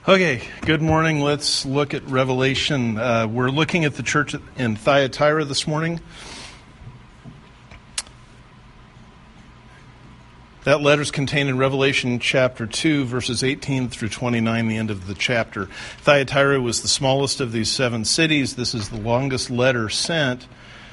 Okay, good morning. Let's look at Revelation. We're looking at the church in Thyatira this morning. That letter is contained in Revelation chapter 2, verses 18 through 29, the end of the chapter. Thyatira was the smallest of these 7 cities. This is the longest letter sent.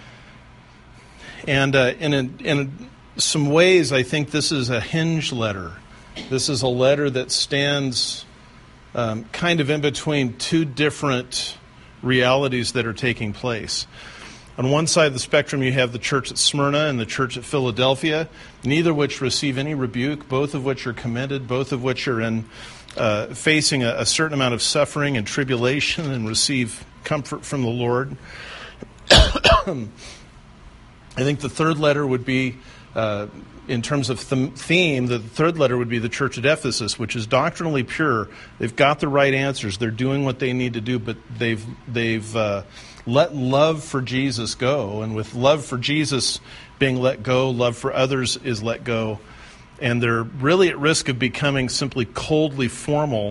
And in some ways, I think this is a hinge letter. This is a letter that stands kind of in between two different realities that are taking place. On one side of the spectrum, you have the church at Smyrna and the church at Philadelphia, neither of which receive any rebuke, both of which are commended, both of which are facing a certain amount of suffering and tribulation and receive comfort from the Lord. I think the third letter would be, in terms of theme, the third letter would be the church at Ephesus, which is doctrinally pure. They've got the right answers. They're doing what they need to do, but they've let love for Jesus go. And with love for Jesus being let go, love for others is let go. And they're really at risk of becoming simply coldly formal.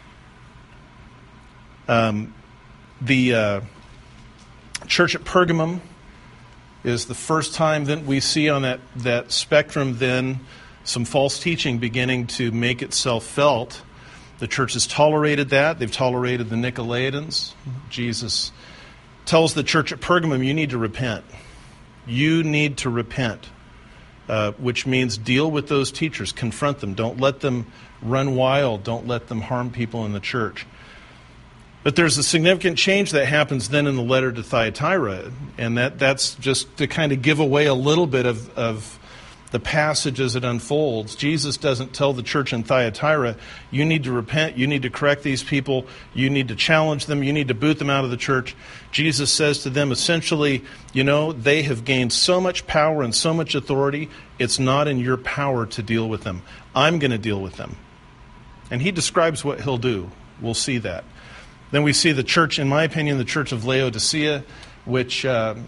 The church at Pergamum is the first time that we see on that spectrum then some false teaching beginning to make itself felt. The church has tolerated that. They've tolerated the Nicolaitans. Jesus tells the church at Pergamum, you need to repent. You need to repent, which means deal with those teachers, confront them. Don't let them run wild. Don't let them harm people in the church. But there's a significant change that happens then in the letter to Thyatira, and that's just to kind of give away a little bit of the passage as it unfolds. Jesus doesn't tell the church in Thyatira, you need to repent, you need to correct these people, you need to challenge them, you need to boot them out of the church. Jesus says to them essentially, they have gained so much power and so much authority, it's not in your power to deal with them. I'm going to deal with them. And he describes what he'll do. We'll see that. Then we see the church, in my opinion, the church of Laodicea, which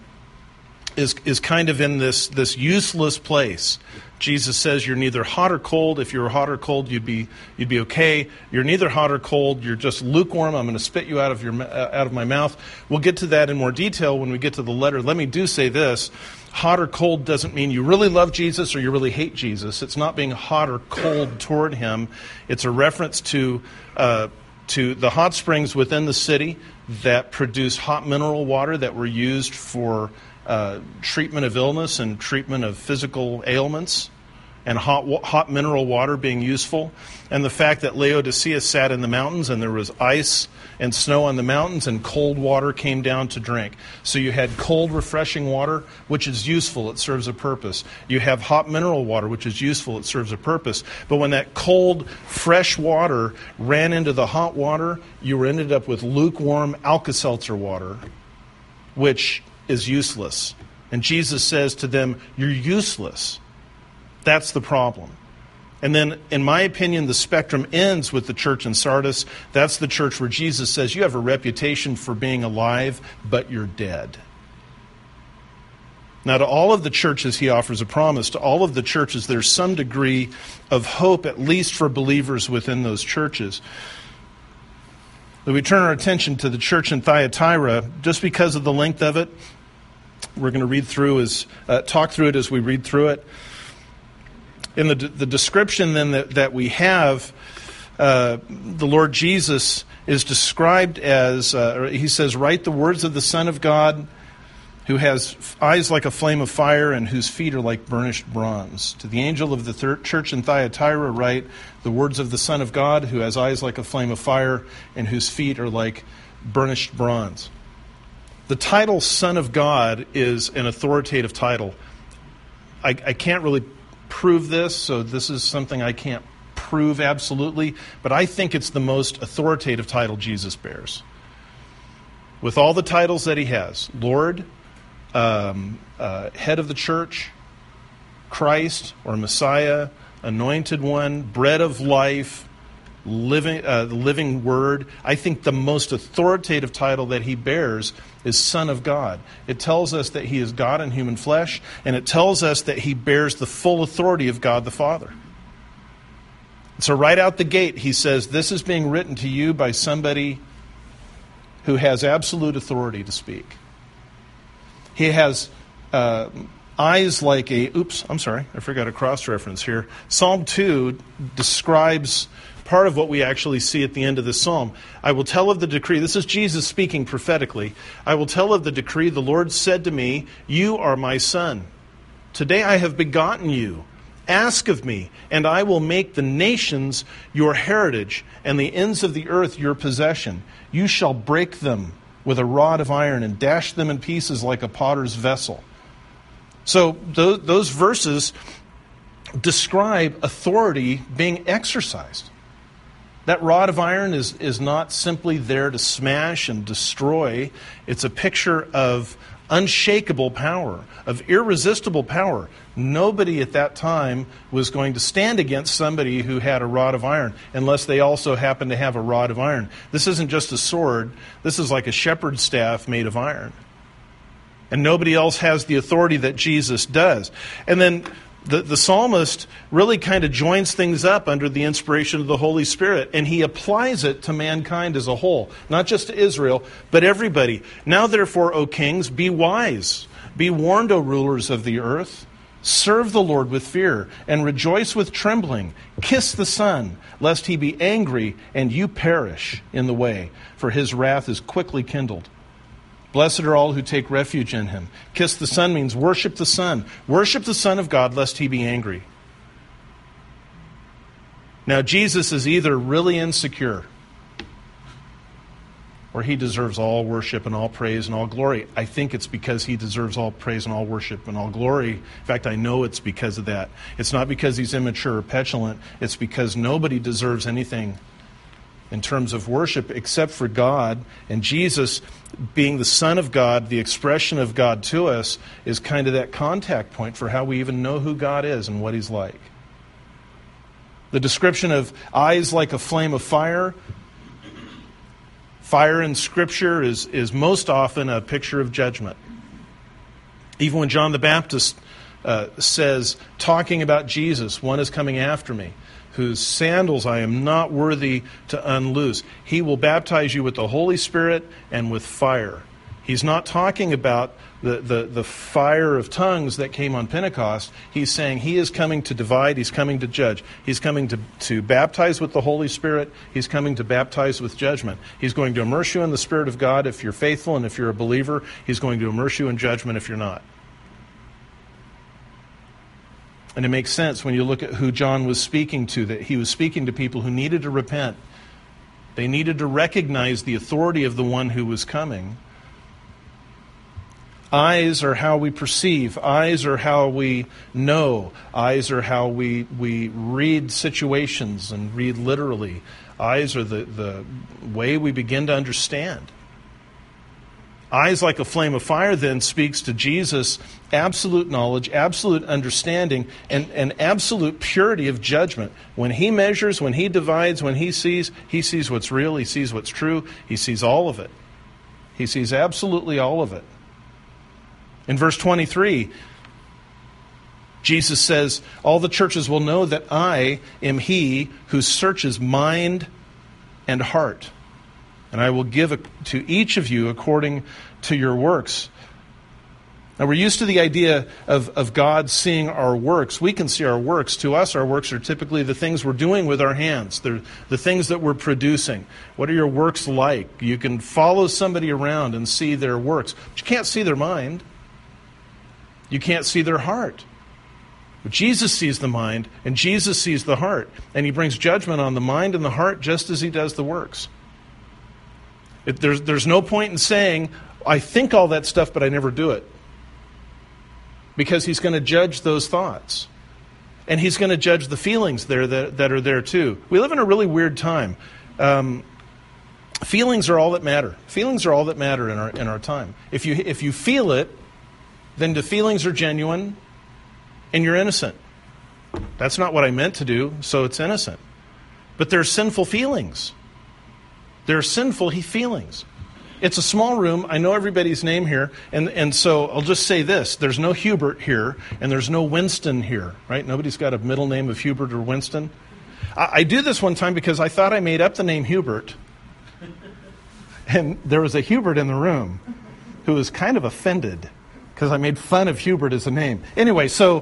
is kind of in this useless place. Jesus says you're neither hot or cold. If you were hot or cold, you'd be okay. You're neither hot or cold. You're just lukewarm. I'm going to spit you out of my mouth. We'll get to that in more detail when we get to the letter. Let me do say this. Hot or cold doesn't mean you really love Jesus or you really hate Jesus. It's not being hot or cold toward him. It's a reference to the hot springs within the city that produce hot mineral water that were used for treatment of illness and treatment of physical ailments, and hot mineral water being useful. And the fact that Laodicea sat in the mountains and there was ice and snow on the mountains and cold water came down to drink. So you had cold, refreshing water, which is useful. It serves a purpose. You have hot mineral water, which is useful. It serves a purpose. But when that cold, fresh water ran into the hot water, you ended up with lukewarm Alka-Seltzer water, which is useless. And Jesus says to them, you're useless. That's the problem. And then, in my opinion, the spectrum ends with the church in Sardis. That's the church where Jesus says, you have a reputation for being alive, but you're dead. Now, to all of the churches, he offers a promise. To all of the churches, there's some degree of hope, at least for believers within those churches. But we turn our attention to the church in Thyatira, just because of the length of it. We're going to talk through it as we read through it. In the description then that we have, the Lord Jesus is described as, he says, write the words of the Son of God, who has eyes like a flame of fire and whose feet are like burnished bronze. To the angel of the church in Thyatira write the words of the Son of God, who has eyes like a flame of fire and whose feet are like burnished bronze. The title Son of God is an authoritative title. I can't really prove this, so this is something I can't prove absolutely, but I think it's the most authoritative title Jesus bears. With all the titles that he has, Lord, head of the church, Christ or Messiah, anointed one, bread of life, the living word, I think the most authoritative title that he bears is Son of God. It tells us that he is God in human flesh, and it tells us that he bears the full authority of God the Father. So right out the gate, he says, this is being written to you by somebody who has absolute authority to speak. He has eyes like a... Oops, I'm sorry. I forgot a cross-reference here. Psalm 2 describes part of what we actually see at the end of this psalm. I will tell of the decree. This is Jesus speaking prophetically. I will tell of the decree. The Lord said to me, you are my son. Today I have begotten you. Ask of me, and I will make the nations your heritage, and the ends of the earth your possession. You shall break them with a rod of iron, and dash them in pieces like a potter's vessel. So those verses describe authority being exercised. That rod of iron is not simply there to smash and destroy. It's a picture of unshakable power, of irresistible power. Nobody at that time was going to stand against somebody who had a rod of iron unless they also happened to have a rod of iron. This isn't just a sword. This is like a shepherd's staff made of iron. And nobody else has the authority that Jesus does. And then the psalmist really kind of joins things up under the inspiration of the Holy Spirit, and he applies it to mankind as a whole, not just to Israel, but everybody. Now therefore, O kings, be wise. Be warned, O rulers of the earth. Serve the Lord with fear, and rejoice with trembling. Kiss the Son, lest he be angry and you perish in the way, for his wrath is quickly kindled. Blessed are all who take refuge in him. Kiss the Son means worship the Son. Worship the Son of God, lest he be angry. Now, Jesus is either really insecure, or he deserves all worship and all praise and all glory. I think it's because he deserves all praise and all worship and all glory. In fact, I know it's because of that. It's not because he's immature or petulant. It's because nobody deserves anything in terms of worship except for God. And Jesus, being the Son of God, the expression of God to us, is kind of that contact point for how we even know who God is and what he's like. The description of eyes like a flame of fire. Fire in Scripture is most often a picture of judgment. Even when John the Baptist says, talking about Jesus, one is coming after me, whose sandals I am not worthy to unloose. He will baptize you with the Holy Spirit and with fire. He's not talking about the fire of tongues that came on Pentecost. He's saying he is coming to divide. He's coming to judge. He's coming to baptize with the Holy Spirit. He's coming to baptize with judgment. He's going to immerse you in the Spirit of God if you're faithful and if you're a believer. He's going to immerse you in judgment if you're not. And it makes sense when you look at who John was speaking to, that he was speaking to people who needed to repent. They needed to recognize the authority of the one who was coming. Eyes are how we perceive. Eyes are how we know. Eyes are how we read situations and read literally. Eyes are the way we begin to understand. Eyes like a flame of fire then speaks to Jesus' absolute knowledge, absolute understanding, and absolute purity of judgment. When he measures, when he divides, when he sees what's real, he sees what's true, he sees all of it. He sees absolutely all of it. In verse 23, Jesus says, all the churches will know that I am he who searches mind and heart. And I will give to each of you according to your works. Now, we're used to the idea of God seeing our works. We can see our works. To us, our works are typically the things we're doing with our hands. They're the things that we're producing. What are your works like? You can follow somebody around and see their works, but you can't see their mind. You can't see their heart. But Jesus sees the mind, and Jesus sees the heart. And he brings judgment on the mind and the heart just as he does the works. There's no point in saying, I think all that stuff, but I never do it. Because he's going to judge those thoughts. And he's going to judge the feelings there that are there too. We live in a really weird time. Feelings are all that matter. Feelings are all that matter in our time. If you feel it, then the feelings are genuine and you're innocent. That's not what I meant to do, so it's innocent. But there are sinful feelings. There are sinful feelings. It's a small room. I know everybody's name here. And so I'll just say this. There's no Hubert here, and there's no Winston here, right? Nobody's got a middle name of Hubert or Winston. I do this one time because I thought I made up the name Hubert. And there was a Hubert in the room who was kind of offended because I made fun of Hubert as a name. Anyway, so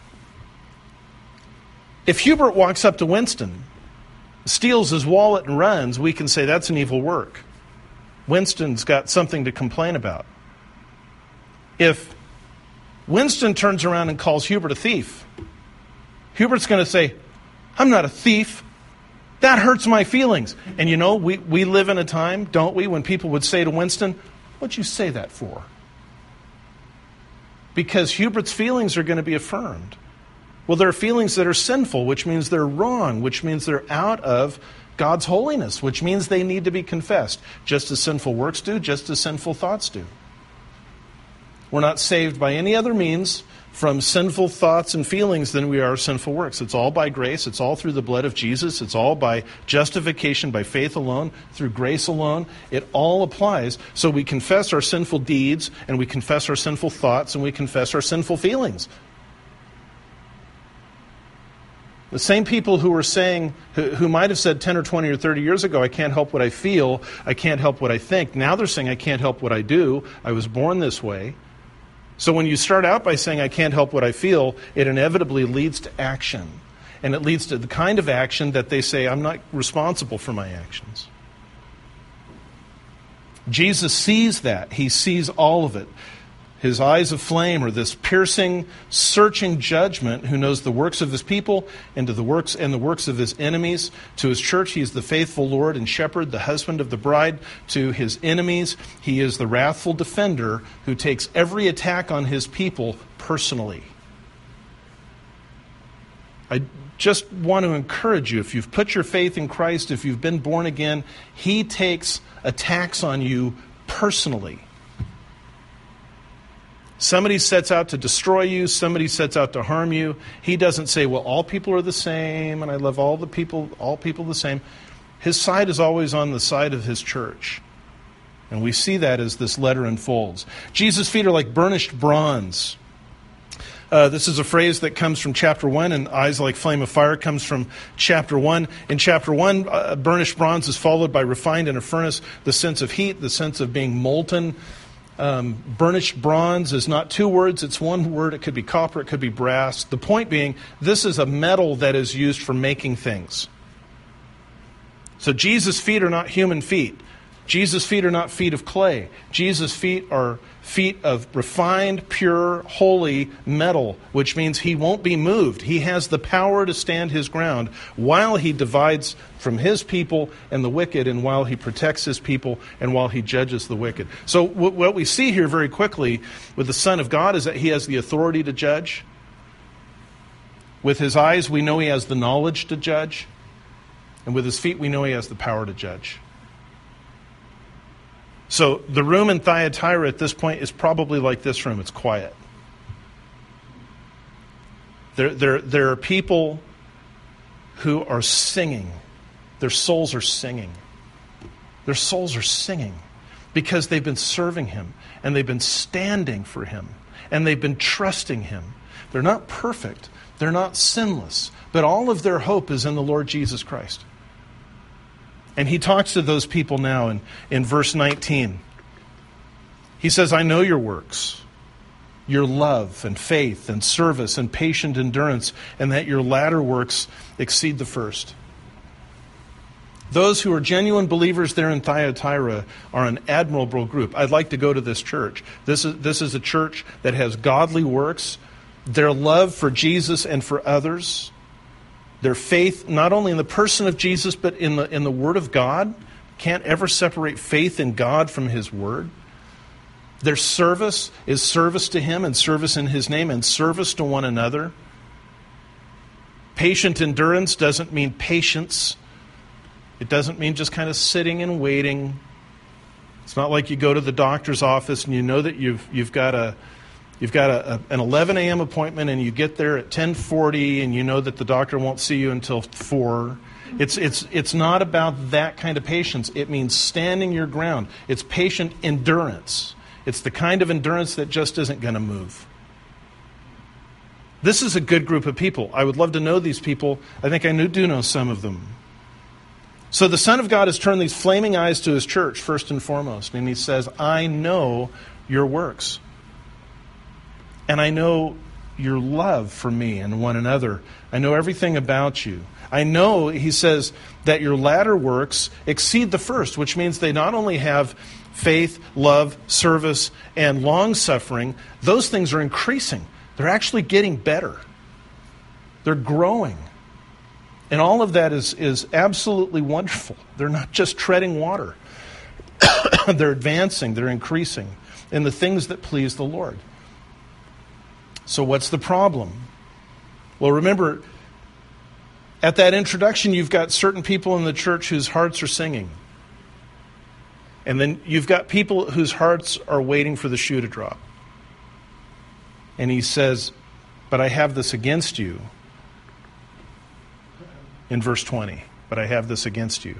if Hubert walks up to Winston, steals his wallet and runs, we can say that's an evil work. Winston's got something to complain about. If Winston turns around and calls Hubert a thief, Hubert's going to say, I'm not a thief. That hurts my feelings. And you know, we live in a time, don't we, when people would say to Winston, what'd you say that for? Because Hubert's feelings are going to be affirmed. Well, there are feelings that are sinful, which means they're wrong, which means they're out of God's holiness, which means they need to be confessed, just as sinful works do, just as sinful thoughts do. We're not saved by any other means from sinful thoughts and feelings than we are sinful works. It's all by grace. It's all through the blood of Jesus. It's all by justification, by faith alone, through grace alone. It all applies. So we confess our sinful deeds, and we confess our sinful thoughts, and we confess our sinful feelings. The same people who were saying, who might have said 10 or 20 or 30 years ago, I can't help what I feel, I can't help what I think. Now they're saying, I can't help what I do. I was born this way. So when you start out by saying, I can't help what I feel, it inevitably leads to action. And it leads to the kind of action that they say, I'm not responsible for my actions. Jesus sees that. He sees all of it. His eyes of flame are this piercing, searching judgment who knows the works of his people and the works of his enemies. To his church, he is the faithful Lord and shepherd, the husband of the bride. To his enemies, he is the wrathful defender who takes every attack on his people personally. I just want to encourage you, if you've put your faith in Christ, if you've been born again, he takes attacks on you personally. Somebody sets out to destroy you. Somebody sets out to harm you. He doesn't say, well, all people are the same, and I love all people the same. His side is always on the side of his church. And we see that as this letter unfolds. Jesus' feet are like burnished bronze. This is a phrase that comes from chapter 1, and eyes like flame of fire comes from chapter 1. In chapter 1, burnished bronze is followed by refined in a furnace, the sense of heat, the sense of being molten. Burnished bronze is not two words, it's one word. It could be copper, it could be brass. The point being, this is a metal that is used for making things. So Jesus' feet are not human feet. Jesus' feet are not feet of clay. Jesus' feet are feet of refined, pure, holy metal, which means he won't be moved. He has the power to stand his ground while he divides from his people and the wicked, and while he protects his people, and while he judges the wicked. So what we see here very quickly with the Son of God is that he has the authority to judge. With his eyes, we know he has the knowledge to judge. And with his feet, we know he has the power to judge. So the room in Thyatira at this point is probably like this room. It's quiet. There are people who are singing. Their souls are singing. Their souls are singing because they've been serving him, and they've been standing for him, and they've been trusting him. They're not perfect. They're not sinless. But all of their hope is in the Lord Jesus Christ. And he talks to those people now in verse 19. He says, I know your works, your love and faith and service and patient endurance, and that your latter works exceed the first. Those who are genuine believers there in Thyatira are an admirable group. I'd like to go to this church. This is a church that has godly works, their love for Jesus and for others, their faith not only in the person of Jesus but in the Word of God. Can't ever separate faith in God from his Word. Their service is service to him and service in his name and service to one another. Patient endurance doesn't mean patience. It doesn't mean just kind of sitting and waiting. It's not like you go to the doctor's office and you know that you've got an 11 a.m. appointment, and you get there at 10:40, and you know that the doctor won't see you until 4. It's not about that kind of patience. It means standing your ground. It's patient endurance. It's the kind of endurance that just isn't going to move. This is a good group of people. I would love to know these people. I think I do know some of them. So the Son of God has turned these flaming eyes to his church, first and foremost. And he says, I know your works. And I know your love for me and one another. I know everything about you. I know, he says, that your latter works exceed the first, which means they not only have faith, love, service, and long-suffering. Those things are increasing. They're actually getting better. They're growing. And all of that is absolutely wonderful. They're not just treading water. They're advancing, they're increasing in the things that please the Lord. So what's the problem? Well, remember, at that introduction, you've got certain people in the church whose hearts are singing. And then you've got people whose hearts are waiting for the shoe to drop. And he says, but I have this against you. In verse 20, but I have this against you.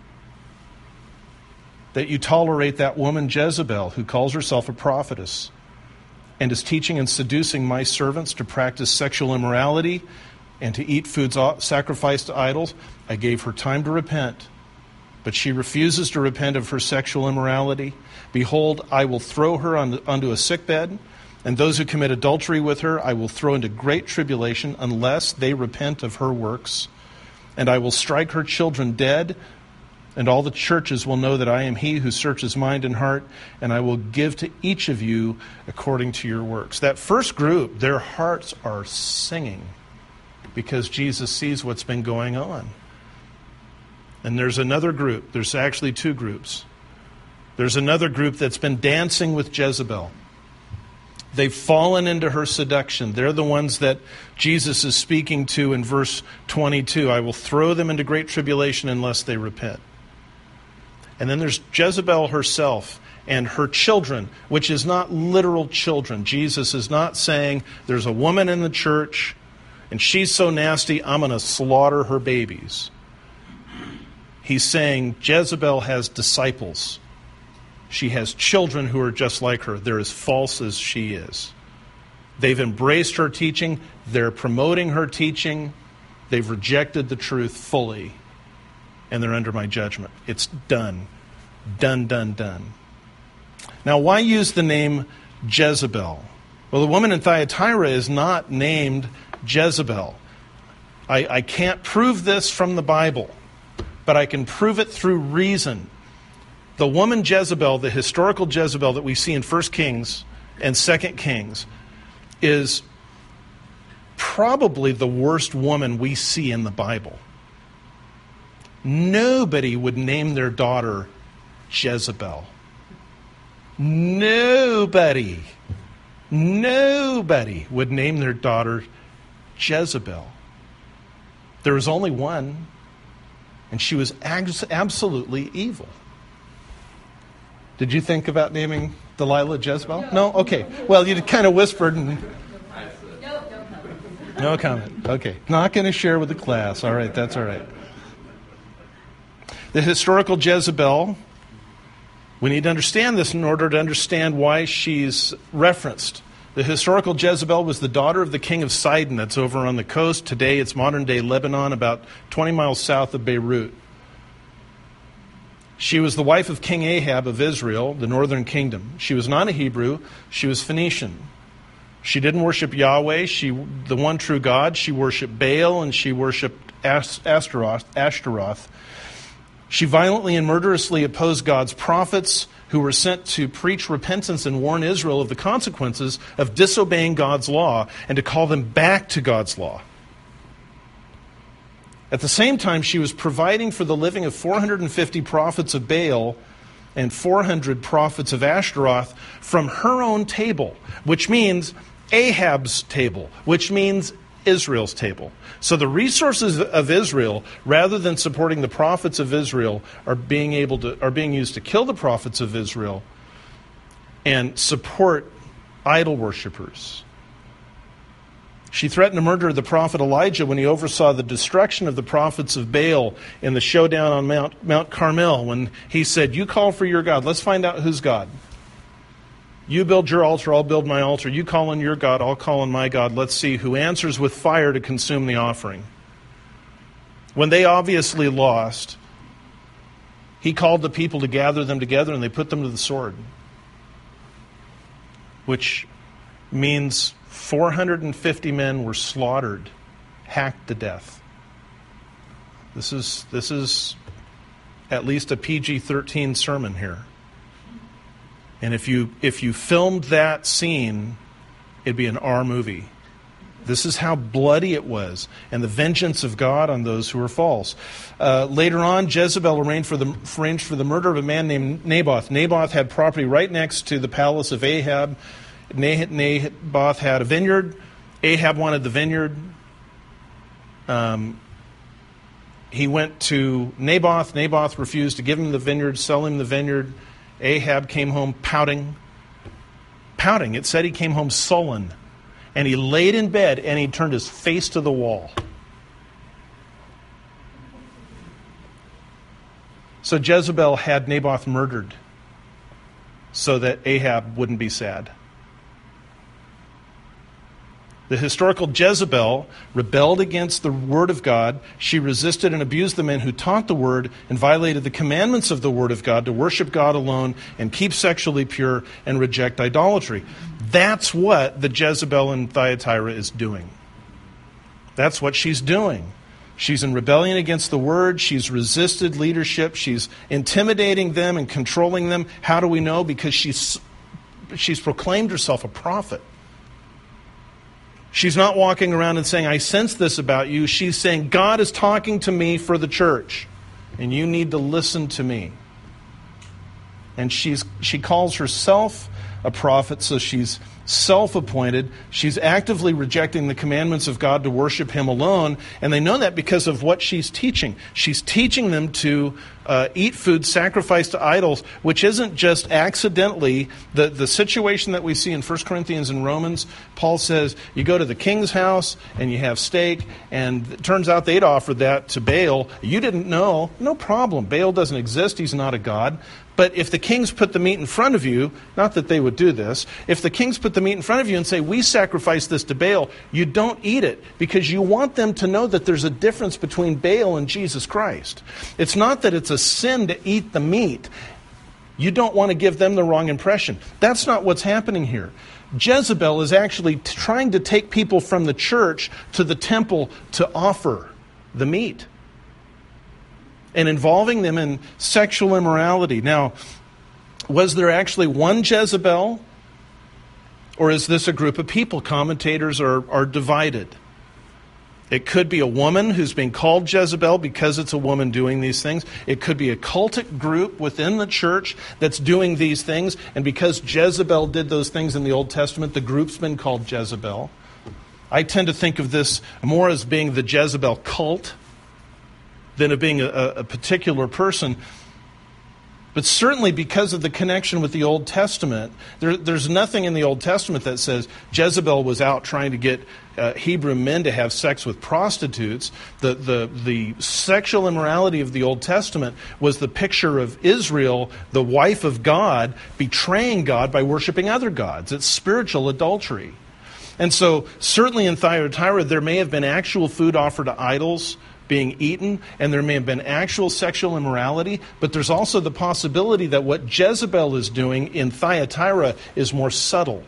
That you tolerate that woman Jezebel, who calls herself a prophetess, and is teaching and seducing my servants to practice sexual immorality and to eat foods sacrificed to idols. I gave her time to repent, but she refuses to repent of her sexual immorality. Behold, I will throw her onto a sickbed, and those who commit adultery with her I will throw into great tribulation unless they repent of her works. And I will strike her children dead, and all the churches will know that I am he who searches mind and heart, and I will give to each of you according to your works. That first group, their hearts are singing because Jesus sees what's been going on. And there's another group. There's actually two groups. There's another group that's been dancing with Jezebel. They've fallen into her seduction. They're the ones that Jesus is speaking to in verse 22. I will throw them into great tribulation unless they repent. And then there's Jezebel herself and her children, which is not literal children. Jesus is not saying there's a woman in the church and she's so nasty, I'm going to slaughter her babies. He's saying Jezebel has disciples. She has children who are just like her. They're as false as she is. They've embraced her teaching. They're promoting her teaching. They've rejected the truth fully. And they're under my judgment. It's done. Done, done, done. Now, why use the name Jezebel? Well, the woman in Thyatira is not named Jezebel. I can't prove this from the Bible, but I can prove it through reason. The woman Jezebel, the historical Jezebel that we see in 1 Kings and 2 Kings, is probably the worst woman we see in the Bible. Nobody would name their daughter Jezebel. Nobody would name their daughter Jezebel. There was only one, and she was absolutely evil. Did you think about naming Delilah Jezebel? No? Okay. Well, you kind of whispered. No comment. Okay. Not going to share with the class. All right. That's all right. The historical Jezebel, we need to understand this in order to understand why she's referenced. The historical Jezebel was the daughter of the king of Sidon. That's over on the coast. Today it's modern-day Lebanon, about 20 miles south of Beirut. She was the wife of King Ahab of Israel, the northern kingdom. She was not a Hebrew. She was Phoenician. She didn't worship Yahweh, the one true God. She worshiped Baal and she worshiped Ashtaroth. She violently and murderously opposed God's prophets who were sent to preach repentance and warn Israel of the consequences of disobeying God's law and to call them back to God's law. At the same time, she was providing for the living of 450 prophets of Baal and 400 prophets of Ashtaroth from her own table, which means Ahab's table, which means Israel's table. So the resources of Israel, rather than supporting the prophets of Israel, are being used to kill the prophets of Israel and support idol worshipers. She threatened to murder the prophet Elijah when he oversaw the destruction of the prophets of Baal in the showdown on Mount Carmel, when he said, "You call for your God. Let's find out who's God." You build your altar, I'll build my altar. You call on your God, I'll call on my God. Let's see who answers with fire to consume the offering. When they obviously lost, he called the people to gather them together and they put them to the sword. Which means 450 men were slaughtered, hacked to death. This is at least a PG-13 sermon here. And if you filmed that scene, it'd be an R movie. This is how bloody it was, and the vengeance of God on those who were false. Later on, Jezebel arranged for the murder of a man named Naboth. Naboth had property right next to the palace of Ahab. Naboth had a vineyard. Ahab wanted the vineyard. He went to Naboth. Naboth refused to give him the vineyard, sell him the vineyard. Ahab came home pouting. Pouting. It said he came home sullen. And he laid in bed and he turned his face to the wall. So Jezebel had Naboth murdered so that Ahab wouldn't be sad. The historical Jezebel rebelled against the word of God. She resisted and abused the men who taught the word and violated the commandments of the word of God to worship God alone and keep sexually pure and reject idolatry. That's what the Jezebel in Thyatira is doing. That's what she's doing. She's in rebellion against the word. She's resisted leadership. She's intimidating them and controlling them. How do we know? Because she's proclaimed herself a prophet. She's not walking around and saying, I sense this about you. She's saying, God is talking to me for the church, and you need to listen to me. And she calls herself a prophet, so she's self-appointed. She's actively rejecting the commandments of God to worship Him alone, and they know that because of what she's teaching. She's teaching them to eat food sacrificed to idols, which isn't just accidentally the situation that we see in 1 Corinthians and Romans. Paul says, you go to the king's house and you have steak, and it turns out they'd offered that to Baal. You didn't know, no problem. Baal doesn't exist. He's not a god. But if the kings put the meat in front of you, not that they would do this, if the kings put the meat in front of you and say, we sacrifice this to Baal, you don't eat it because you want them to know that there's a difference between Baal and Jesus Christ. It's not that it's a sin to eat the meat. You don't want to give them the wrong impression. That's not what's happening here. Jezebel is actually trying to take people from the church to the temple to offer the meat, and involving them in sexual immorality. Now, was there actually one Jezebel? Or is this a group of people? Commentators are divided. It could be a woman who's being called Jezebel because it's a woman doing these things. It could be a cultic group within the church that's doing these things. And because Jezebel did those things in the Old Testament, the group's been called Jezebel. I tend to think of this more as being the Jezebel cult than of being a particular person. But certainly because of the connection with the Old Testament, there's nothing in the Old Testament that says Jezebel was out trying to get Hebrew men to have sex with prostitutes. The sexual immorality of the Old Testament was the picture of Israel, the wife of God, betraying God by worshiping other gods. It's spiritual adultery. And so certainly in Thyatira there may have been actual food offered to idols being eaten, and there may have been actual sexual immorality, but there's also the possibility that what Jezebel is doing in Thyatira is more subtle.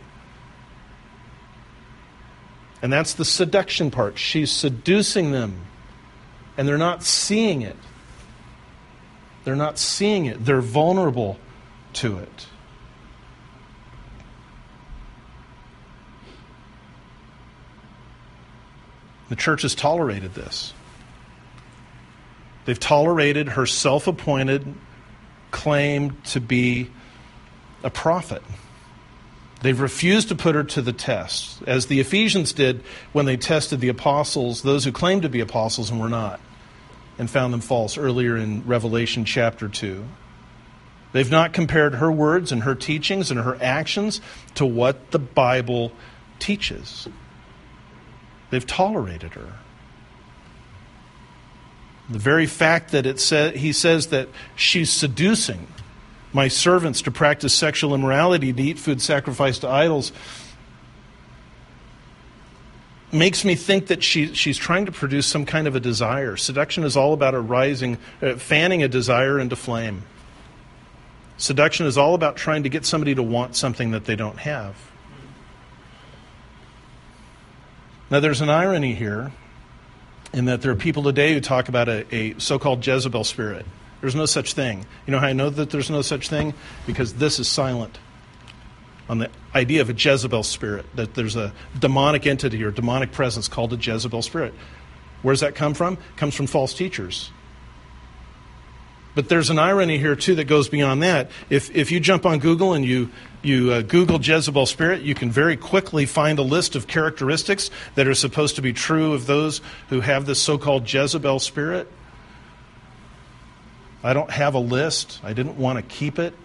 And that's the seduction part. She's seducing them, and they're not seeing it. They're not seeing it. They're vulnerable to it. The church has tolerated this. They've tolerated her self-appointed claim to be a prophet. They've refused to put her to the test, as the Ephesians did when they tested the apostles, those who claimed to be apostles and were not, and found them false earlier in Revelation chapter 2. They've not compared her words and her teachings and her actions to what the Bible teaches. They've tolerated her. The very fact that he says that she's seducing my servants to practice sexual immorality, to eat food sacrificed to idols, makes me think that she's trying to produce some kind of a desire. Seduction is all about fanning a desire into flame. Seduction is all about trying to get somebody to want something that they don't have. Now, there's an irony here in that there are people today who talk about a so-called Jezebel spirit. There's no such thing. You know how I know that there's no such thing? Because this is silent on the idea of a Jezebel spirit, that there's a demonic entity or demonic presence called a Jezebel spirit. Where does that come from? It comes from false teachers. But there's an irony here, too, that goes beyond that. If you jump on Google and you Google Jezebel spirit, you can very quickly find a list of characteristics that are supposed to be true of those who have this so-called Jezebel spirit. I don't have a list. I didn't want to keep it.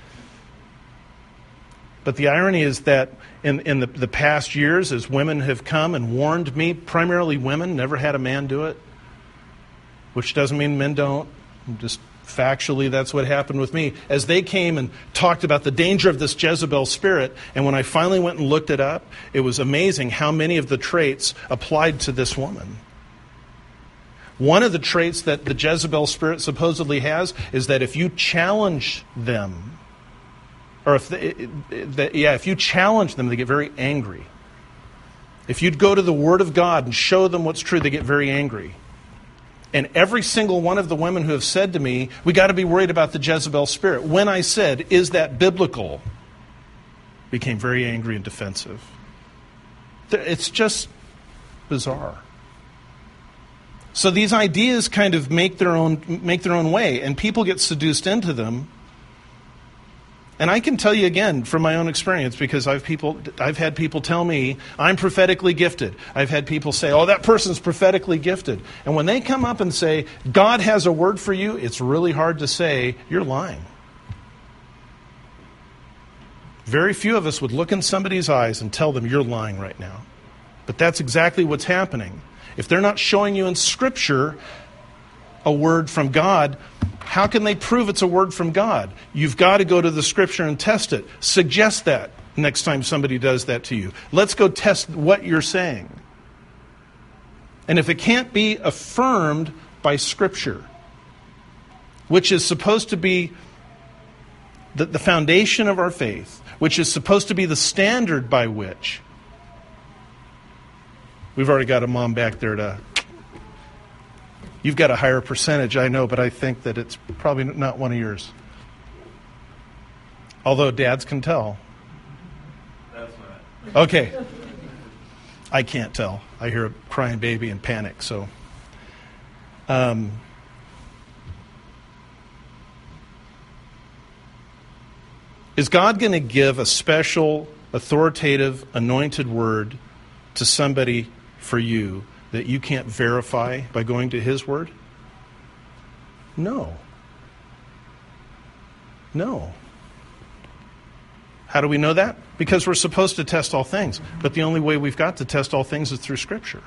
But the irony is that in the past years, as women have come and warned me, primarily women, never had a man do it, which doesn't mean men don't. Just factually, that's what happened with me. As they came and talked about the danger of this Jezebel spirit, and when I finally went and looked it up, it was amazing how many of the traits applied to this woman. One of the traits that the Jezebel spirit supposedly has is that if you challenge them, or if you challenge them, they get very angry. If you'd go to the Word of God and show them what's true, they get very angry. And every single one of the women who have said to me, we got to be worried about the Jezebel spirit, when I said, is that biblical, became very angry and defensive. It's just bizarre. So these ideas kind of make their own way, and people get seduced into them. And I can tell you again from my own experience, because I've had people tell me I'm prophetically gifted. I've had people say, oh, that person's prophetically gifted. And when they come up and say, God has a word for you, it's really hard to say, you're lying. Very few of us would look in somebody's eyes and tell them, you're lying right now. But that's exactly what's happening. If they're not showing you in Scripture a word from God, how can they prove it's a word from God? You've got to go to the Scripture and test it. Suggest that next time somebody does that to you. Let's go test what you're saying. And if it can't be affirmed by Scripture, which is supposed to be the foundation of our faith, which is supposed to be the standard by which... We've already got a mom back there to... You've got a higher percentage, I know, but I think that it's probably not one of yours. Although dads can tell. That's not. Okay. I can't tell. I hear a crying baby and panic, so... Is God going to give a special, authoritative, anointed word to somebody for you that you can't verify by going to His Word? No. No. How do we know that? Because we're supposed to test all things. But the only way we've got to test all things is through Scripture.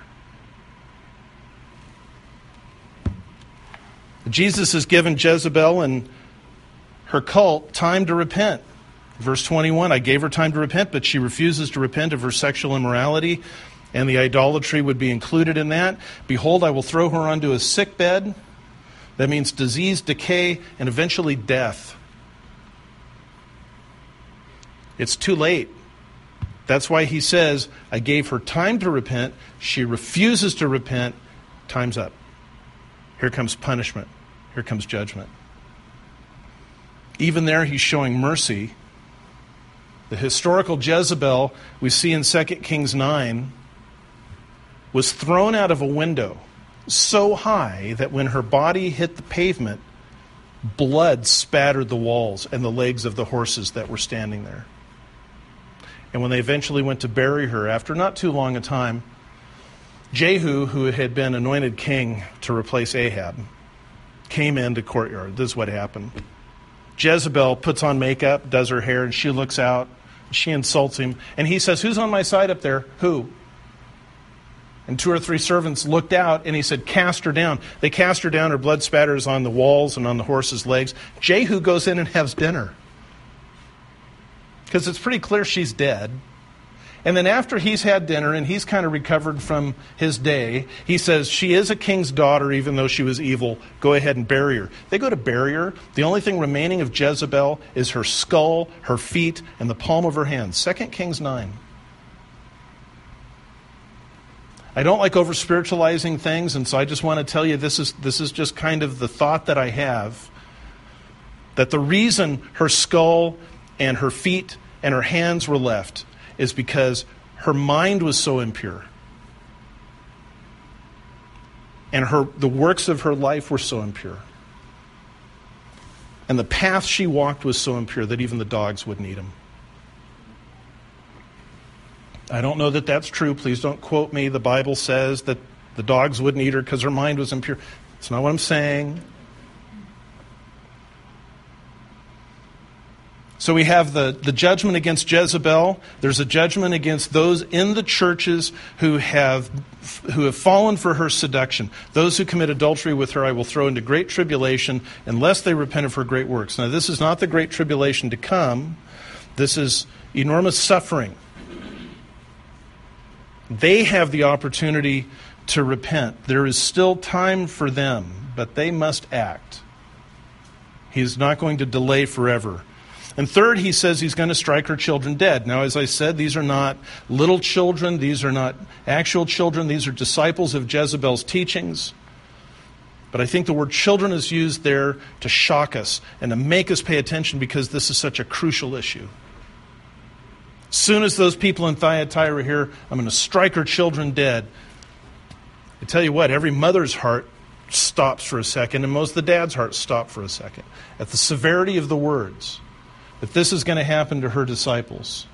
Jesus has given Jezebel and her cult time to repent. Verse 21, I gave her time to repent, but she refuses to repent of her sexual immorality, and the idolatry would be included in that. Behold, I will throw her onto a sick bed. That means disease, decay, and eventually death. It's too late. That's why he says, I gave her time to repent. She refuses to repent. Time's up. Here comes punishment. Here comes judgment. Even there, he's showing mercy. The historical Jezebel we see in 2 Kings 9 was thrown out of a window so high that when her body hit the pavement, blood spattered the walls and the legs of the horses that were standing there. And when they eventually went to bury her, after not too long a time, Jehu, who had been anointed king to replace Ahab, came into the courtyard. This is what happened. Jezebel puts on makeup, does her hair, and she looks out. She insults him. And he says, who's on my side up there? Who? And 2 or 3 servants looked out, and he said, cast her down. They cast her down. Her blood spatters on the walls and on the horse's legs. Jehu goes in and has dinner, because it's pretty clear she's dead. And then after he's had dinner and he's kind of recovered from his day, he says, she is a king's daughter, even though she was evil. Go ahead and bury her. They go to bury her. The only thing remaining of Jezebel is her skull, her feet, and the palm of her hand. 2 Kings 9. I don't like over-spiritualizing things, and so I just want to tell you this is just kind of the thought that I have, that the reason her skull and her feet and her hands were left is because her mind was so impure. And the works of her life were so impure. And the path she walked was so impure that even the dogs wouldn't eat him. I don't know that that's true. Please don't quote me. The Bible says that the dogs wouldn't eat her because her mind was impure. That's not what I'm saying. So we have the judgment against Jezebel. There's a judgment against those in the churches who have fallen for her seduction. Those who commit adultery with her I will throw into great tribulation unless they repent of her great works. Now this is not the great tribulation to come. This is enormous suffering. They have the opportunity to repent. There is still time for them, but they must act. He's not going to delay forever. And third, he says he's going to strike her children dead. Now, as I said, these are not little children. These are not actual children. These are disciples of Jezebel's teachings. But I think the word children is used there to shock us and to make us pay attention because this is such a crucial issue. As soon as those people in Thyatira hear, I'm going to strike her children dead, I tell you what, every mother's heart stops for a second, and most of the dad's hearts stop for a second at the severity of the words that this is going to happen to her disciples.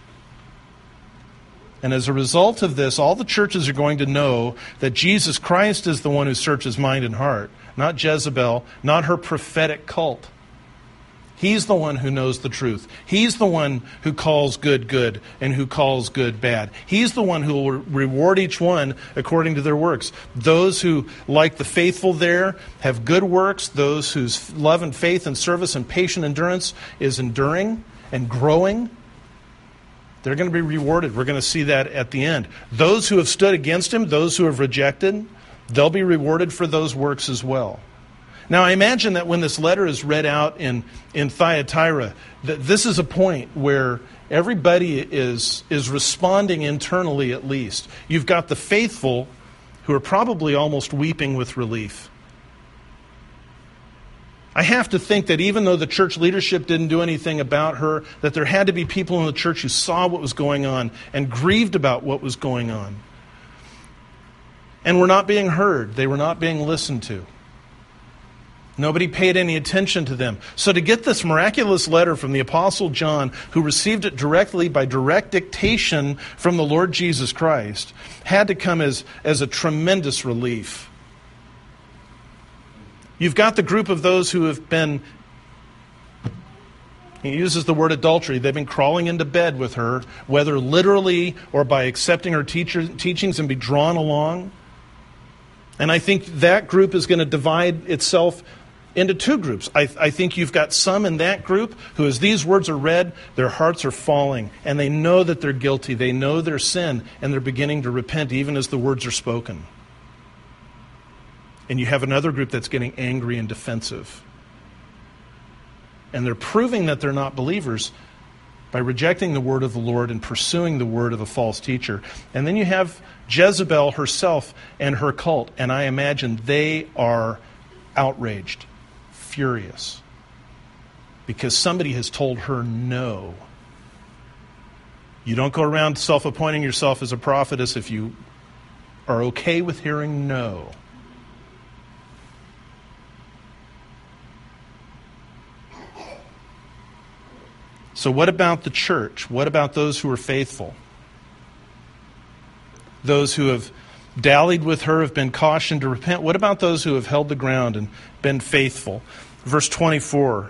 And as a result of this, all the churches are going to know that Jesus Christ is the one who searches mind and heart, not Jezebel, not her prophetic cult. He's the one who knows the truth. He's the one who calls good good and who calls good bad. He's the one who will reward each one according to their works. Those who, like the faithful there, have good works, those whose love and faith and service and patient endurance is enduring and growing, they're going to be rewarded. We're going to see that at the end. Those who have stood against him, those who have rejected, they'll be rewarded for those works as well. Now, I imagine that when this letter is read out in Thyatira, that this is a point where everybody is responding internally at least. You've got the faithful who are probably almost weeping with relief. I have to think that even though the church leadership didn't do anything about her, that there had to be people in the church who saw what was going on and grieved about what was going on. And were not being heard. They were not being listened to. Nobody paid any attention to them. So to get this miraculous letter from the Apostle John, who received it directly by direct dictation from the Lord Jesus Christ, had to come as a tremendous relief. You've got the group of those who have been, he uses the word adultery, they've been crawling into bed with her, whether literally or by accepting her teachings and be drawn along. And I think that group is going to divide itself into two groups. I think you've got some in that group who, as these words are read, their hearts are falling, and they know that they're guilty, they know their sin, and they're beginning to repent even as the words are spoken. And you have another group that's getting angry and defensive. And they're proving that they're not believers by rejecting the word of the Lord and pursuing the word of a false teacher. And then you have Jezebel herself and her cult, and I imagine they are outraged, furious, because somebody has told her no. You don't go around self-appointing yourself as a prophetess if you are okay with hearing no. So what about the church? What about those who are faithful? Those who have dallied with her, have been cautioned to repent. What about those who have held the ground and been faithful? Verse 24.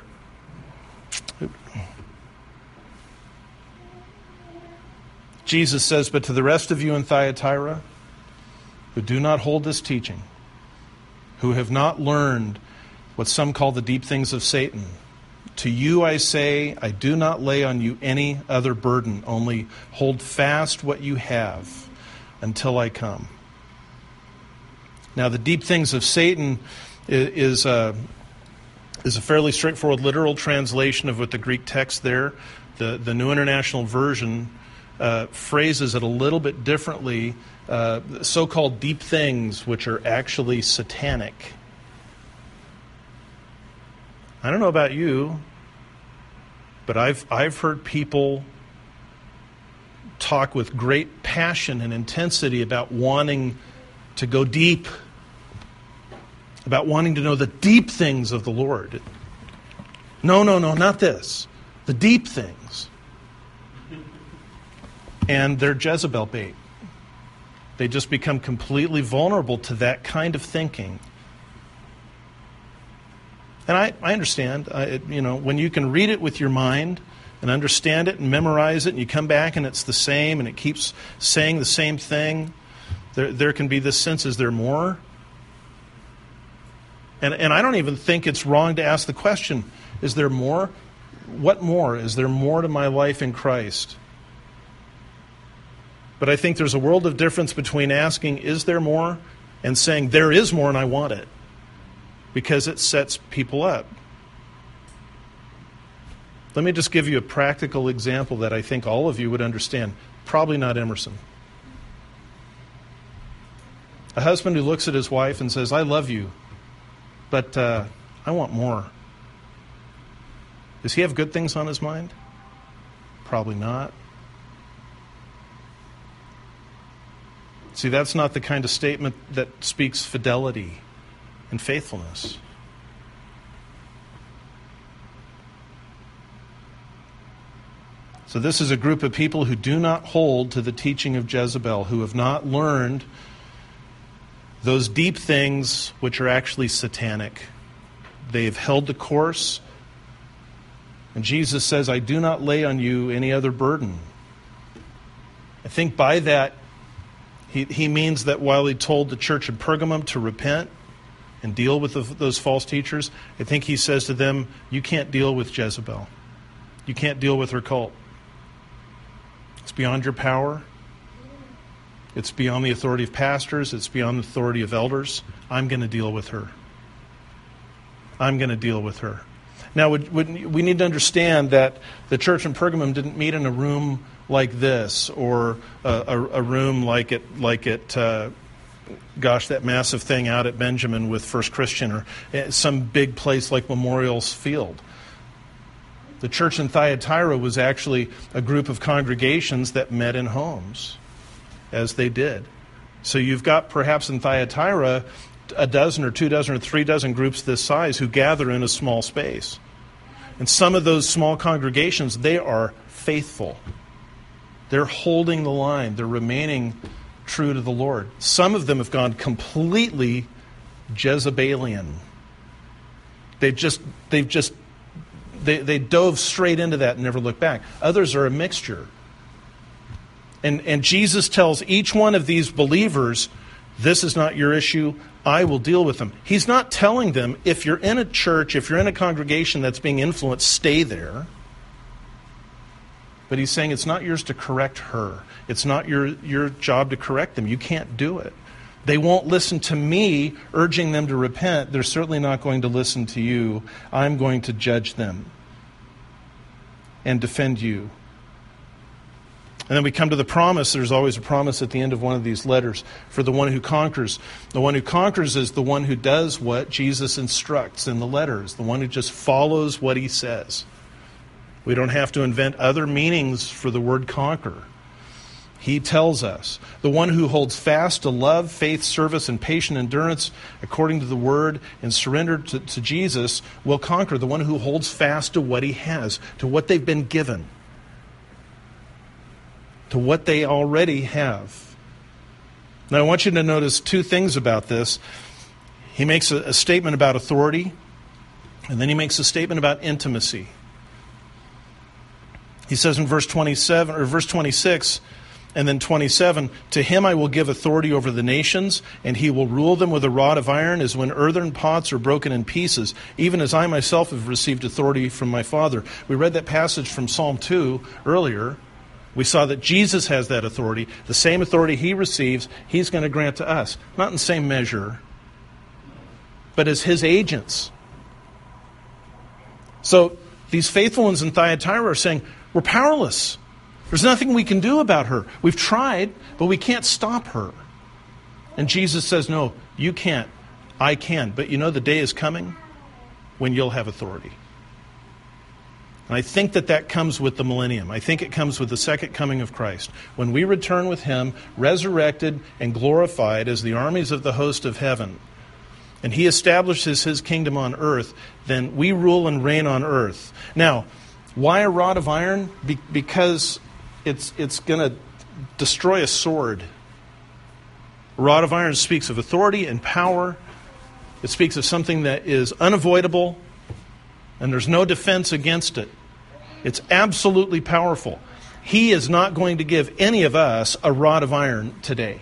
Jesus says, but to the rest of you in Thyatira, who do not hold this teaching, who have not learned what some call the deep things of Satan. To you I say, I do not lay on you any other burden, only hold fast what you have until I come. Now, the deep things of Satan is a fairly straightforward literal translation of what the Greek text there. The New International Version phrases it a little bit differently. So-called deep things, which are actually satanic. I don't know about you, but I've heard people talk with great passion and intensity about wanting to go deep, about wanting to know the deep things of the Lord. No, not this. The deep things. And they're Jezebel bait. They just become completely vulnerable to that kind of thinking. And I understand, when you can read it with your mind and understand it and memorize it, and you come back and it's the same and it keeps saying the same thing, there can be this sense, is there more? And I don't even think it's wrong to ask the question, is there more? What more? Is there more to my life in Christ? But I think there's a world of difference between asking, is there more? And saying, there is more and I want it. Because it sets people up. Let me just give you a practical example that I think all of you would understand. Probably not Emerson. A husband who looks at his wife and says, I love you, but I want more. Does he have good things on his mind? Probably not. See, that's not the kind of statement that speaks fidelity and faithfulness. So this is a group of people who do not hold to the teaching of Jezebel, who have not learned those deep things which are actually satanic. They have held the course, and Jesus says, I do not lay on you any other burden. I think by that, he means that while he told the church in Pergamum to repent and deal with those false teachers, I think he says to them, you can't deal with Jezebel. You can't deal with her cult. It's beyond your power. It's beyond the authority of pastors. It's beyond the authority of elders. I'm going to deal with her. I'm going to deal with her. Now, we need to understand that the church in Pergamum didn't meet in a room like this, or a room like that massive thing out at Benjamin with First Christian, or some big place like Memorial's Field. The church in Thyatira was actually a group of congregations that met in homes, as they did. So you've got perhaps in Thyatira a dozen or 2 dozen or 3 dozen groups this size who gather in a small space. And some of those small congregations, they are faithful. They're holding the line. They're remaining true to the Lord. Some of them have gone completely Jezebelian. They dove straight into that and never looked back. Others are a mixture. And Jesus tells each one of these believers, this is not your issue. I will deal with them. He's not telling them, if you're in a church, if you're in a congregation that's being influenced, stay there. But he's saying it's not yours to correct her. It's not your job to correct them. You can't do it. They won't listen to me urging them to repent. They're certainly not going to listen to you. I'm going to judge them and defend you. And then we come to the promise. There's always a promise at the end of one of these letters for the one who conquers. The one who conquers is the one who does what Jesus instructs in the letters, the one who just follows what he says. We don't have to invent other meanings for the word conquer. He tells us. The one who holds fast to love, faith, service, and patient endurance according to the word and surrender to Jesus will conquer. The one who holds fast to what he has, to what they've been given, to what they already have. Now I want you to notice 2 things about this. He makes a statement about authority, and then he makes a statement about intimacy. He says in verse 27 or verse 26, And then 27, to him I will give authority over the nations, and he will rule them with a rod of iron, as when earthen pots are broken in pieces, even as I myself have received authority from my Father. We read that passage from Psalm 2 earlier. We saw that Jesus has that authority. The same authority he receives, he's going to grant to us. Not in the same measure, but as his agents. So these faithful ones in Thyatira are saying, we're powerless. There's nothing we can do about her. We've tried, but we can't stop her. And Jesus says, no, you can't. I can. But you know, the day is coming when you'll have authority. And I think that comes with the millennium. I think it comes with the second coming of Christ. When we return with him, resurrected and glorified as the armies of the host of heaven, and he establishes his kingdom on earth, then we rule and reign on earth. Now, why a rod of iron? Because it's going to destroy a sword. A rod of iron speaks of authority and power. It speaks of something that is unavoidable, and there's no defense against it. It's absolutely powerful. He is not going to give any of us a rod of iron today.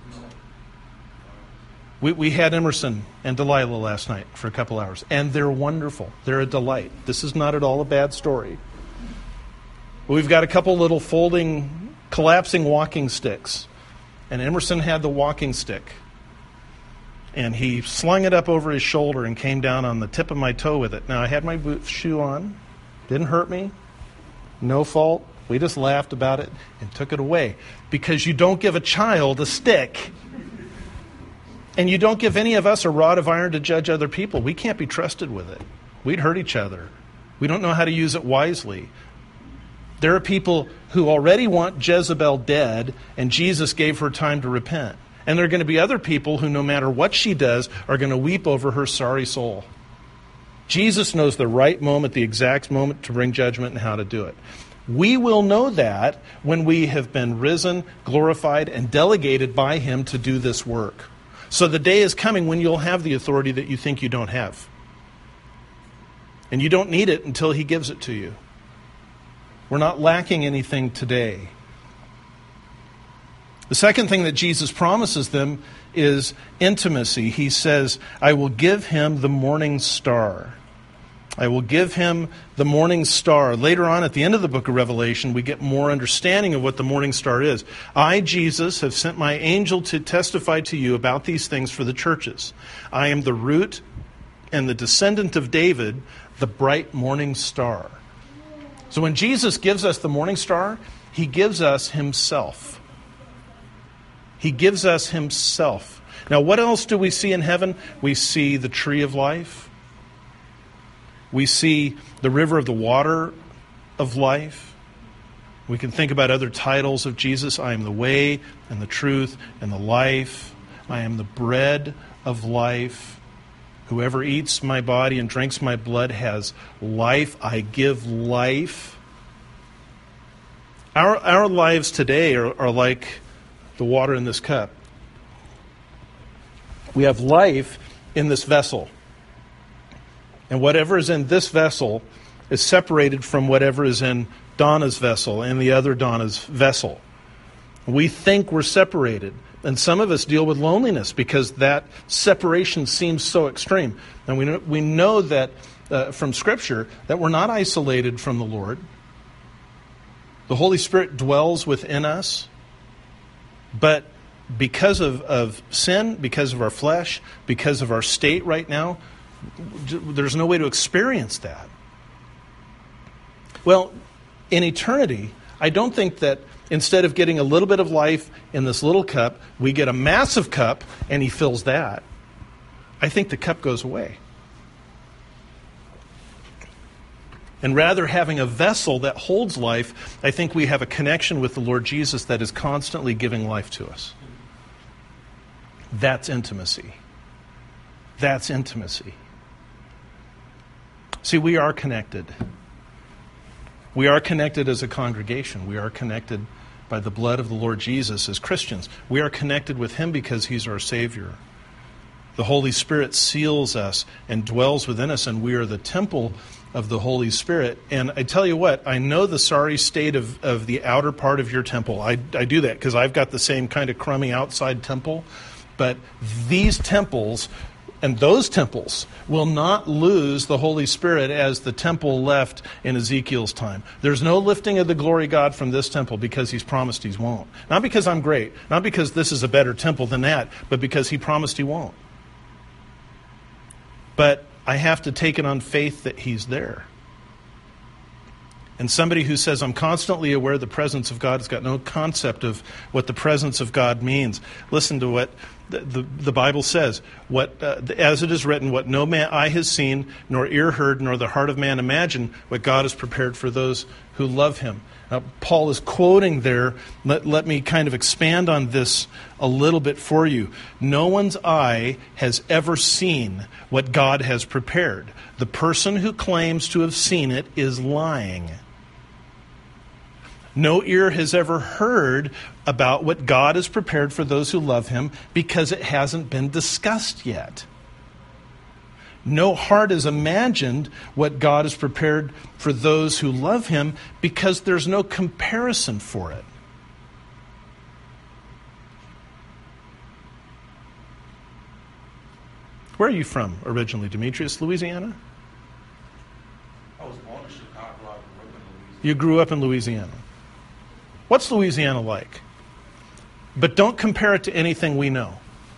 We had Emerson and Delilah last night for a couple hours, and they're wonderful. They're a delight. This is not at all a bad story. We've got a couple little folding, collapsing walking sticks, and Emerson had the walking stick, and he slung it up over his shoulder and came down on the tip of my toe with it. Now, I had my shoe on. Didn't hurt me. No fault. We just laughed about it and took it away, because you don't give a child a stick. And you don't give any of us a rod of iron to judge other people. We can't be trusted with it. We'd hurt each other. We don't know how to use it wisely. There are people who already want Jezebel dead, and Jesus gave her time to repent. And there are going to be other people who, no matter what she does, are going to weep over her sorry soul. Jesus knows the right moment, the exact moment to bring judgment and how to do it. We will know that when we have been risen, glorified, and delegated by him to do this work. So the day is coming when you'll have the authority that you think you don't have. And you don't need it until he gives it to you. We're not lacking anything today. The second thing that Jesus promises them is intimacy. He says, I will give him the morning star. I will give him the morning star. Later on at the end of the book of Revelation, we get more understanding of what the morning star is. I, Jesus, have sent my angel to testify to you about these things for the churches. I am the root and the descendant of David, the bright morning star. So when Jesus gives us the morning star, he gives us himself. He gives us himself. Now, what else do we see in heaven? We see the tree of life. We see the river of the water of life. We can think about other titles of Jesus. I am the way and the truth and the life. I am the bread of life. Whoever eats my body and drinks my blood has life. I give life. Our lives today are like the water in this cup. We have life in this vessel. And whatever is in this vessel is separated from whatever is in Donna's vessel and the other Donna's vessel. We think we're separated. And some of us deal with loneliness because that separation seems so extreme. And we know that from Scripture that we're not isolated from the Lord. The Holy Spirit dwells within us. But because of sin, because of our flesh, because of our state right now, there's no way to experience that. Well, in eternity, I don't think that instead of getting a little bit of life in this little cup, we get a massive cup and he fills that. I think the cup goes away. And rather having a vessel that holds life, I think we have a connection with the Lord Jesus that is constantly giving life to us. That's intimacy. That's intimacy. See, we are connected. We are connected as a congregation. We are connected by the blood of the Lord Jesus as Christians. We are connected with him because he's our Savior. The Holy Spirit seals us and dwells within us, and we are the temple of the Holy Spirit. And I tell you what, I know the sorry state of the outer part of your temple. I do that because I've got the same kind of crummy outside temple. But these temples and those temples will not lose the Holy Spirit as the temple left in Ezekiel's time. There's no lifting of the glory of God from this temple because he's promised he won't. Not because I'm great, not because this is a better temple than that, but because he promised he won't. But I have to take it on faith that he's there. And somebody who says, I'm constantly aware of the presence of God has got no concept of what the presence of God means. Listen to what the Bible says. As it is written, what no man eye has seen, nor ear heard, nor the heart of man imagined, what God has prepared for those who love him. Now, Paul is quoting there. Let me kind of expand on this a little bit for you. No one's eye has ever seen what God has prepared. The person who claims to have seen it is lying. No ear has ever heard about what God has prepared for those who love him because it hasn't been discussed yet. No heart has imagined what God has prepared for those who love him because there's no comparison for it. Where are you from originally, Demetrius? Louisiana? I was born in Chicago. I grew up in Louisiana. You grew up in Louisiana. What's Louisiana like? But don't compare it to anything we know.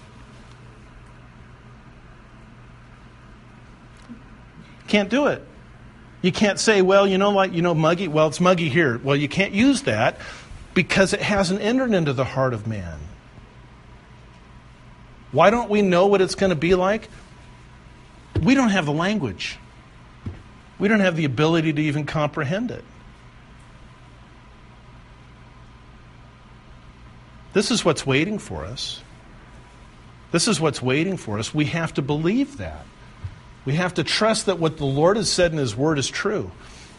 Can't do it. You can't say, well, muggy. Well, it's muggy here. Well, you can't use that because it hasn't entered into the heart of man. Why don't we know what it's going to be like? We don't have the language. We don't have the ability to even comprehend it. This is what's waiting for us. This is what's waiting for us. We have to believe that. We have to trust that what the Lord has said in his word is true.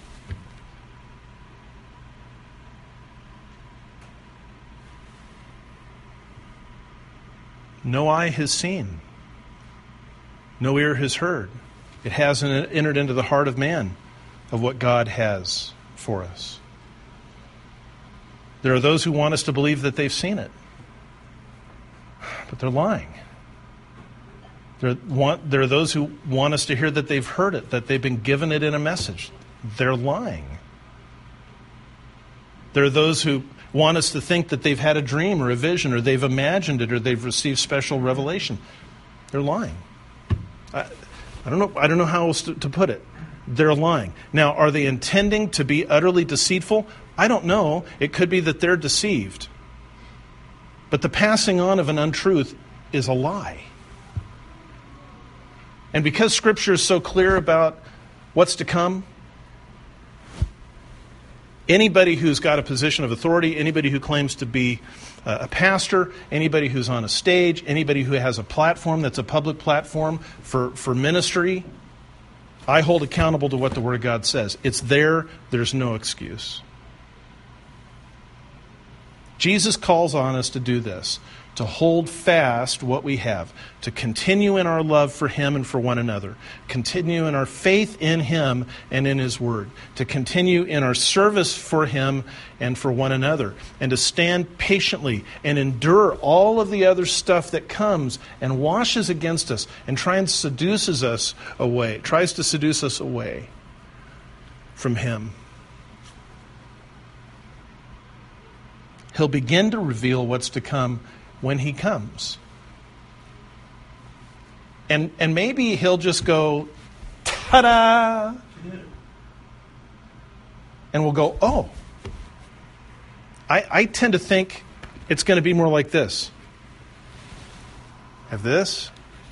No eye has seen. No ear has heard. It hasn't entered into the heart of man of what God has for us. There are those who want us to believe that they've seen it. But they're lying. There are those who want us to hear that they've heard it, that they've been given it in a message. They're lying. There are those who want us to think that they've had a dream or a vision or they've imagined it or they've received special revelation. They're lying. I don't know how else to put it. They're lying. Now, are they intending to be utterly deceitful? I don't know. It could be that they're deceived. But the passing on of an untruth is a lie. And because Scripture is so clear about what's to come, anybody who's got a position of authority, anybody who claims to be a pastor, anybody who's on a stage, anybody who has a platform that's a public platform for ministry, I hold accountable to what the Word of God says. It's there. There's no excuse. Jesus calls on us to do this, to hold fast what we have, to continue in our love for him and for one another, continue in our faith in him and in his word, to continue in our service for him and for one another, and to stand patiently and endure all of the other stuff that comes and washes against us and tries to seduce us away from him. He'll begin to reveal what's to come when he comes. And maybe he'll just go, ta-da! And we'll go, oh. I tend to think it's going to be more like this. Have this.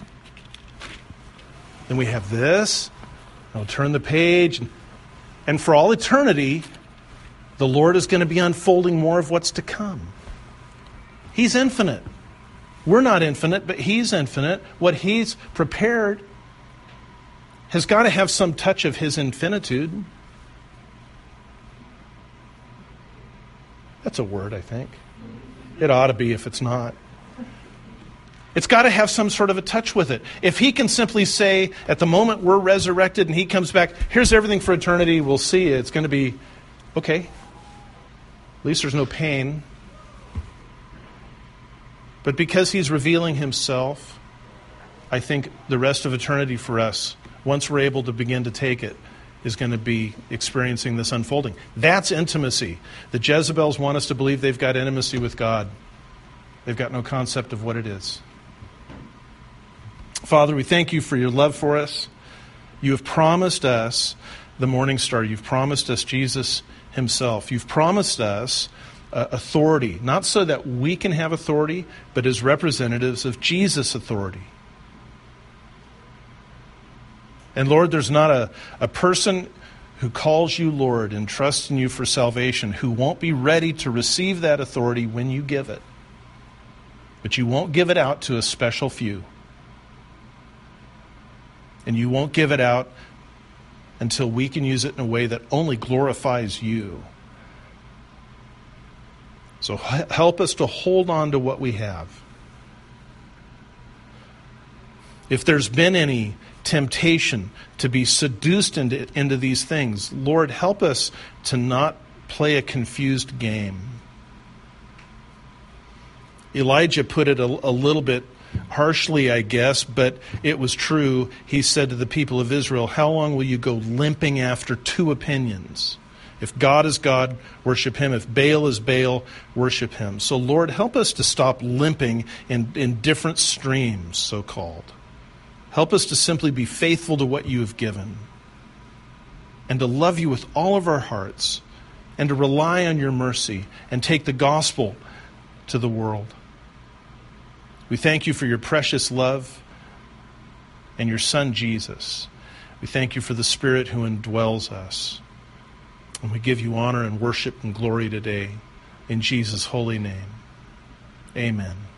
Then we have this. And we'll turn the page. And for all eternity, the Lord is going to be unfolding more of what's to come. He's infinite. We're not infinite, but he's infinite. What he's prepared has got to have some touch of his infinitude. That's a word, I think. It ought to be if it's not. It's got to have some sort of a touch with it. If he can simply say, at the moment we're resurrected and he comes back, here's everything for eternity, we'll see it. It's going to be, okay. At least there's no pain. But because he's revealing himself, I think the rest of eternity for us, once we're able to begin to take it, is going to be experiencing this unfolding. That's intimacy. The Jezebels want us to believe they've got intimacy with God. They've got no concept of what it is. Father, we thank you for your love for us. You have promised us the morning star. You've promised us Jesus himself. You've promised us authority, not so that we can have authority, but as representatives of Jesus' authority. And Lord, there's not a person who calls you Lord and trusts in you for salvation who won't be ready to receive that authority when you give it. But you won't give it out to a special few. And you won't give it out until we can use it in a way that only glorifies you. So help us to hold on to what we have. If there's been any temptation to be seduced into these things, Lord, help us to not play a confused game. Elijah put it a little bit harshly, I guess, but it was true. He said to the people of Israel, how long will you go limping after two opinions? If God is God, worship him. If Baal is Baal, worship him. So Lord, help us to stop limping in different streams, so-called. Help us to simply be faithful to what you have given and to love you with all of our hearts and to rely on your mercy and take the gospel to the world. We thank you for your precious love and your Son, Jesus. We thank you for the Spirit who indwells us. And we give you honor and worship and glory today in Jesus' holy name. Amen.